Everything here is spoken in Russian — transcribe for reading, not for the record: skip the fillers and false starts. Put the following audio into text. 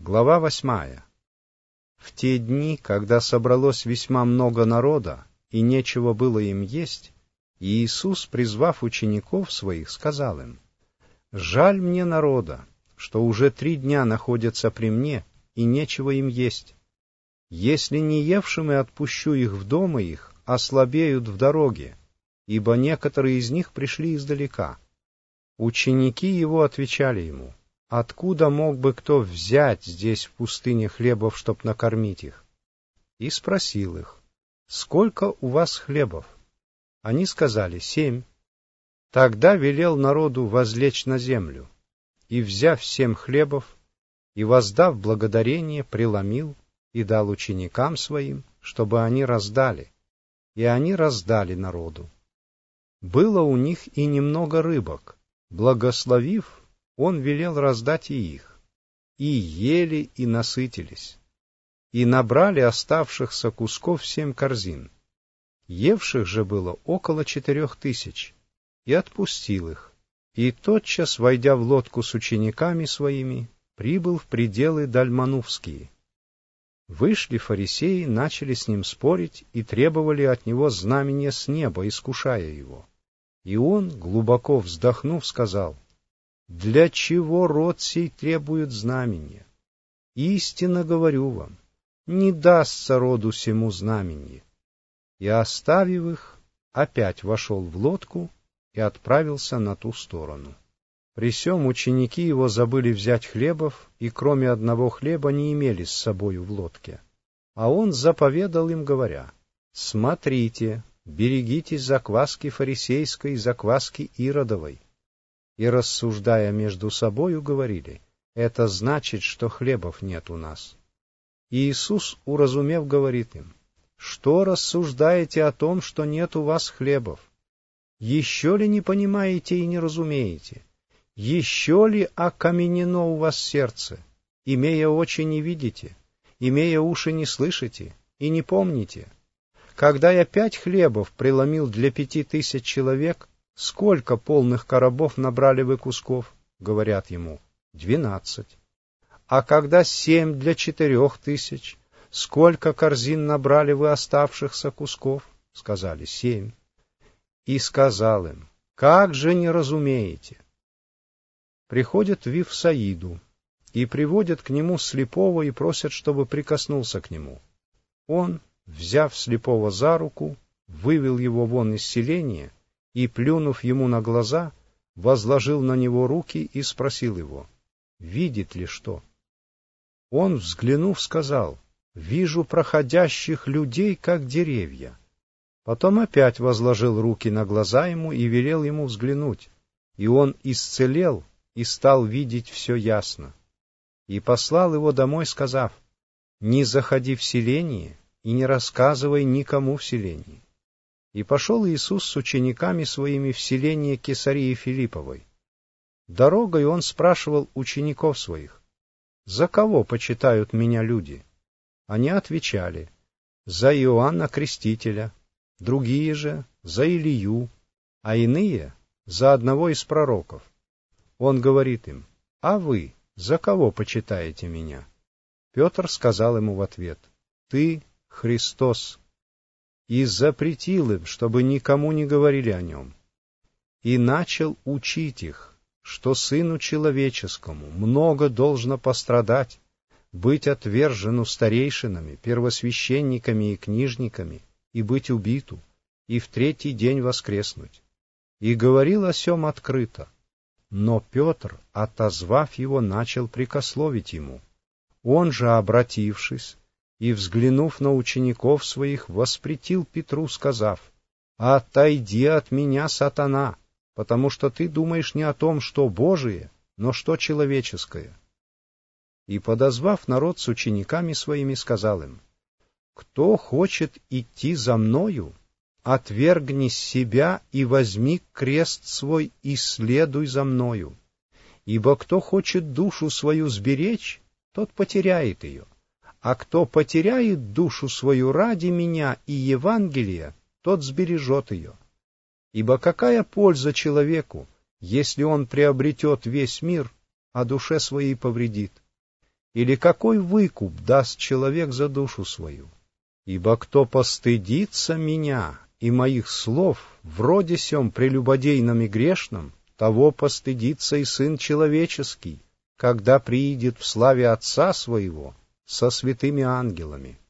Глава 8. В те дни, когда собралось весьма много народа, и нечего было им есть, Иисус, призвав учеников своих, сказал им: «Жаль мне народа, что уже 3 дня находятся при мне, и нечего им есть. Если не евшим и отпущу их в дома их, ослабеют в дороге, ибо некоторые из них пришли издалека». Ученики его отвечали ему: «Откуда мог бы кто взять здесь в пустыне хлебов, чтоб накормить их?» И спросил их: «Сколько у вас хлебов?» Они сказали: 7. Тогда велел народу возлечь на землю, и, взяв 7 хлебов, и воздав благодарение, преломил и дал ученикам своим, чтобы они раздали. И они раздали народу. Было у них и немного рыбок. Благословив, он велел раздать и их. И ели, и насытились. И набрали оставшихся кусков 7 корзин. Евших же было около 4000, и отпустил их. И тотчас, войдя в лодку с учениками своими, прибыл в пределы Дальманувские. Вышли фарисеи, начали с ним спорить и требовали от него знамения с неба, искушая его. И он, глубоко вздохнув, сказал: «Для чего род сей требует знамения? Истинно говорю вам, не дастся роду сему знамение». И, оставив их, опять вошел в лодку и отправился на ту сторону. При сем ученики его забыли взять хлебов, и кроме одного хлеба не имели с собою в лодке. А он заповедал им, говоря: «Смотрите, берегитесь закваски фарисейской и закваски Иродовой». И, рассуждая между собою, говорили: «Это значит, что хлебов нет у нас». И Иисус, уразумев, говорит им: «Что рассуждаете о том, что нет у вас хлебов? Еще ли не понимаете и не разумеете? Еще ли окаменено у вас сердце? Имея очи не видите, имея уши не слышите и не помните? Когда я 5 хлебов преломил для 5000 человек, сколько полных коробов набрали вы кусков? Говорят ему: 12. А когда 7 для 4000, сколько корзин набрали вы оставшихся кусков? Сказали: 7. И сказал им: как же не разумеете? Приходят в Вифсаиду и приводят к нему слепого и просят, чтобы прикоснулся к нему. Он, взяв слепого за руку, вывел его вон из селения и, плюнув ему на глаза, возложил на него руки и спросил его: видит ли что? Он, взглянув, сказал: вижу проходящих людей, как деревья. Потом опять возложил руки на глаза ему и велел ему взглянуть, и он исцелел и стал видеть все ясно. И послал его домой, сказав: не заходи в селение и не рассказывай никому в селении. И пошел Иисус с учениками своими в селение Кесарии Филипповой. Дорогой он спрашивал учеников своих: за кого почитают меня люди? Они отвечали: за Иоанна Крестителя, другие же за Илию, а иные за одного из пророков. Он говорит им: а вы за кого почитаете меня? Петр сказал ему в ответ: ты Христос. И запретил им, чтобы никому не говорили о нем. И начал учить их, что Сыну Человеческому много должно пострадать, быть отвержену старейшинами, первосвященниками и книжниками, и быть убиту, и в 3-й день воскреснуть. И говорил о сем открыто. Но Петр, отозвав его, начал прекословить ему. Он же, обратившись и взглянув на учеников своих, воспретил Петру, сказав: «Отойди от меня, сатана, потому что ты думаешь не о том, что Божие, но что человеческое». И, подозвав народ с учениками своими, сказал им: «Кто хочет идти за мною, отвергни себя и возьми крест свой и следуй за мною. Ибо кто хочет душу свою сберечь, тот потеряет ее. А кто потеряет душу свою ради меня и Евангелия, тот сбережет ее. Ибо какая польза человеку, если он приобретет весь мир, а душе своей повредит? Или какой выкуп даст человек за душу свою? Ибо кто постыдится меня и моих слов, вроде сем прелюбодейном и грешном, того постыдится и Сын Человеческий, когда приидет в славе Отца Своего со святыми ангелами.